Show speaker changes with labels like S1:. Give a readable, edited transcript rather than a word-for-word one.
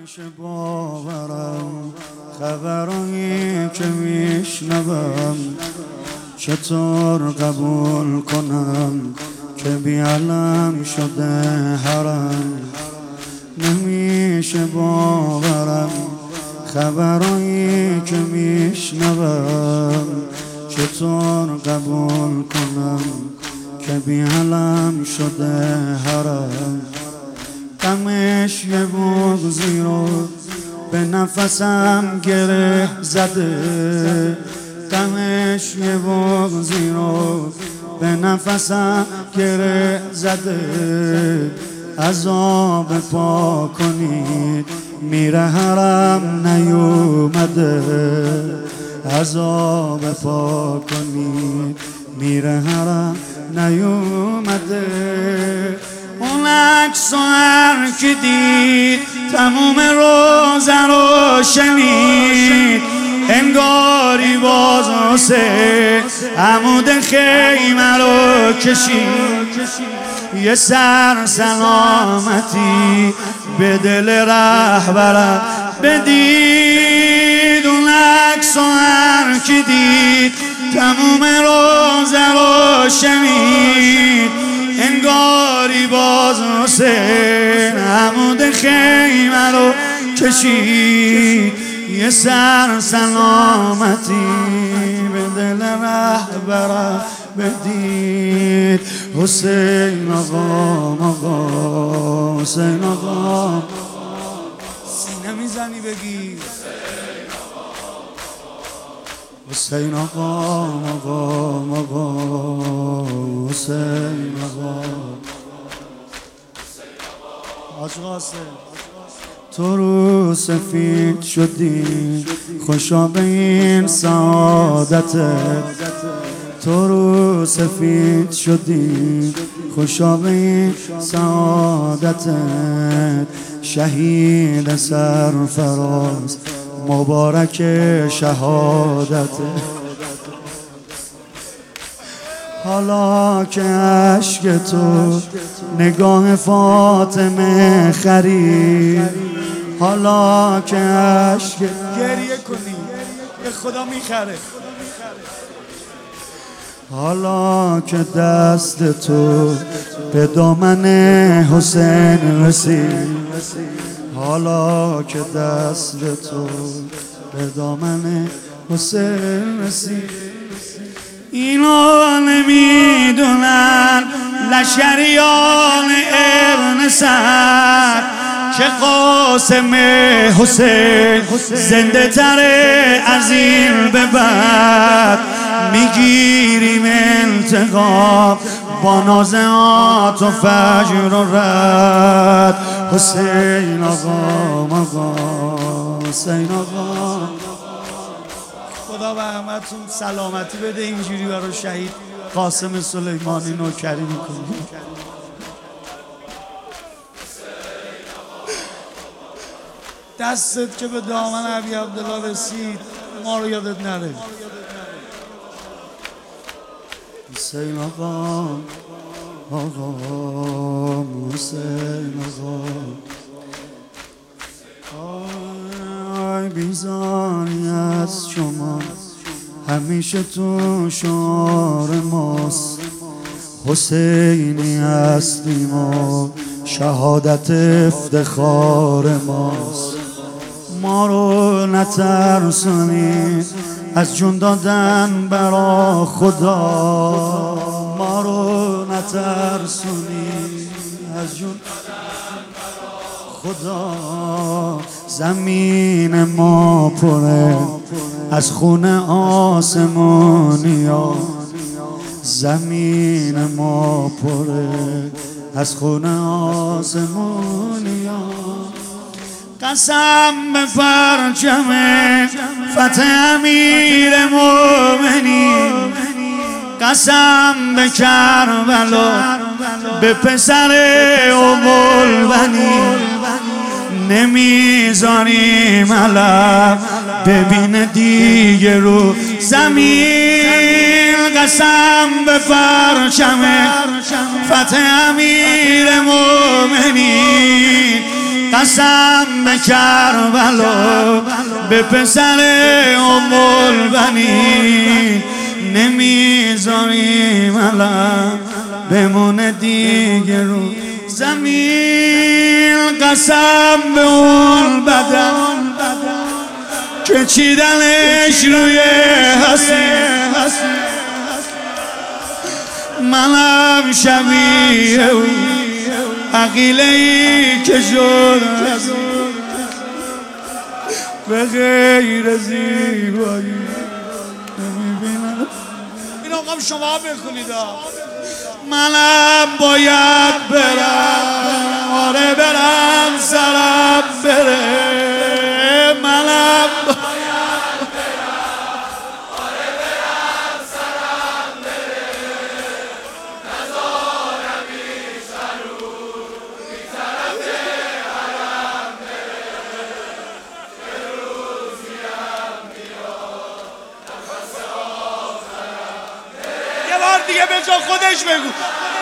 S1: نمیشه باورم خبرایی که میشنوم، چطور قبول کنم که بی‌علم شده حرم. نمیشه باورم خبرایی که میشنوم، چطور قبول کنم که بی‌علم شده حرم. غمش یه بغضی رو به نفسم گره زده، غمش یه بغضی رو به نفسم گره زده. عذاب پا کنید میره حرم نیومده، عذاب پا کنید میره حرم نیومده. اون عکس و هر که دید تموم روزه رو شنید، انگاری باز واسه عمود خیمه رو کشید. یه سر سلامتی به دل رهبرم بدید. اون عکس و هر که دید تموم روزه رو شنید، انگاری باز حسین عمود خیمه رو کشید. یه سر سلامتی به دل رهبرم بدید. حسین آقا آقا حسین آقا، سینه میزنی بگی حسین آقا آقا آقا حسین آقا. حاج قاسم تو رو سفید شدی خوشا به این سعادتت، تو رو سفید شدی خوشا به این سعادتت. شهید سرفراز مبارک شهادتت. حالا که عشق تو نگاه فاطمه خرید، حالا که عشق گریه کنی به خدا میخره، حالا که دست تو به دامن حسین رسید، حالا که دست تو به دامن حسین رسید. اینا نمیدونن لشکریان ابن سعد که قاسم حسین زنده تره از این به بعد. میگیریم انتقام با نازعات و فجر و رد. حسین آقا آقا حسین آقا، خدا به همتون سلامتی بده. اینجوری برای شهید قاسم سلیمانی نوکری میکنیم. دستت که به دامن ابی عبدالله رسید ما رو یادت نره. حسین آقا آقا حسین آقا، آی بیزاری از شما همیشه تو شعار ماست. حسینی هستیم و شهادت افتخار ماست. ما رو نترسونید از جون دادن برا خدا، ما رو نترسونید از جون دادن برا خدا. زمین ما پره از خون آسمونیا، زمین ما پره از خون آسمونیا. قسم به پرچم فتح امیر مومنین، قسم به کربلا به پسر ام البنین. نمیذاریم علم ببین دیگه رو زمین. قسم به پرچم فتح امیر مومنین، قسم به کربلا به پسر ام البنین نمیذاریم علم بمونه دیگه رو زمین. قسم به اون بدن که چیدنش روی حسین منم شبیه اون عقیله‌ای که شد به غیر زیبایی نمیبینم. این آقام شما بخونید. منم باید برم، آره برم سرم بره. منم باید برم، آره برم سرم بره. نذارم این سرو این طرف حرم بره. یه روزیم میاد نفس آخرم بره. یه بار دیگه به جا خودش بگو.